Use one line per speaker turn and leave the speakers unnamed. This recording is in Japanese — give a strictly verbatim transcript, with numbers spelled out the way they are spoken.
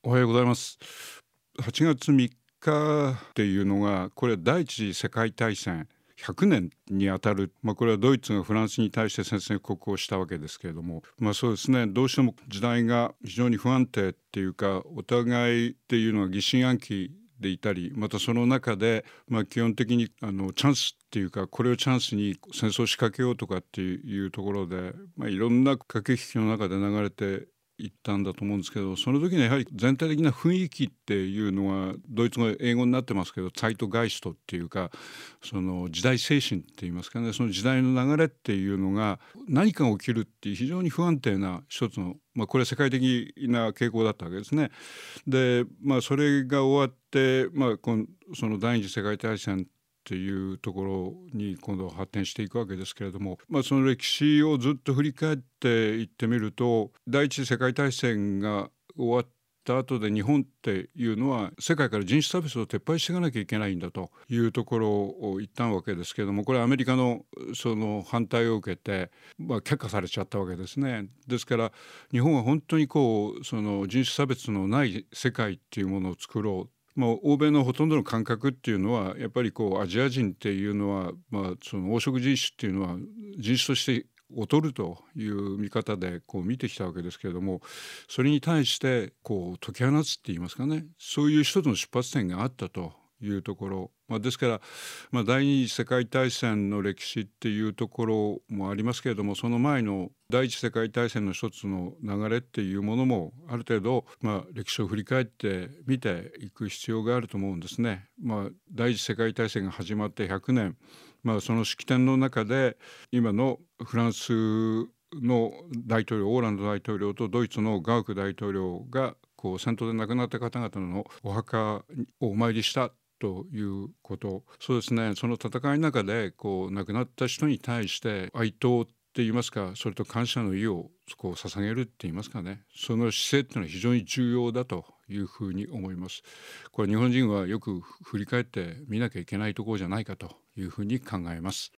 おはようございます。はちがつみっかっていうのが、これは第一次世界大戦ひゃくねんにあたる、まあ、これはドイツがフランスに対して宣戦布告をしたわけですけれども、まあ、そうですね、どうしても時代が非常に不安定っていうか、お互いっていうのは疑心暗鬼でいたり、またその中で、まあ、基本的にあのチャンスっていうか、これをチャンスに戦争を仕掛けようとかっていうところで、まあ、いろんな駆け引きの中で流れていったんだと思うんですけど、その時にやはり全体的な雰囲気っていうのは、ドイツ語英語になってますけど、ツァイトガイストっていうか、その時代精神って言いますかね、その時代の流れっていうのが何かが起きるっていう非常に不安定な一つの、まあ、これは世界的な傾向だったわけですね。で、まあ、それが終わって、まあ、このその第二次世界大戦っていうところに今度発展していくわけですけれども、まあ、その歴史をずっと振り返っていってみると、第一次世界大戦が終わった後で日本っていうのは世界から人種差別を撤廃していかなきゃいけないんだというところを言ったわけですけれども、これはアメリカのその反対を受けて、まあ、却下されちゃったわけですね。ですから日本は本当にこうその人種差別のない世界っていうものを作ろう。まあ、欧米のほとんどの感覚っていうのはやっぱりこうアジア人っていうのは、まあ、その黄色人種っていうのは人種として劣るという見方でこう見てきたわけですけれども、それに対してこう解き放つって言いますかね、そういう一つの出発点があったというところ、まあ、ですから、まあ、第二次世界大戦の歴史っていうところもありますけれども、その前の第一次世界大戦の一つの流れっていうものもある程度、まあ、歴史を振り返って見ていく必要があると思うんですね。まあ、第一次世界大戦が始まってひゃくねん、まあ、その式典の中で今のフランスの大統領、オーランド大統領とドイツのガウク大統領がこう戦闘で亡くなった方々のお墓をお参りしたということ、そうですね、その戦いの中でこう亡くなった人に対して哀悼って言いますか、それと感謝の意をこう捧げるって言いますかね、その姿勢っていうのは非常に重要だというふうに思います。これ日本人はよく振り返って見なきゃいけないところじゃないかというふうに考えます。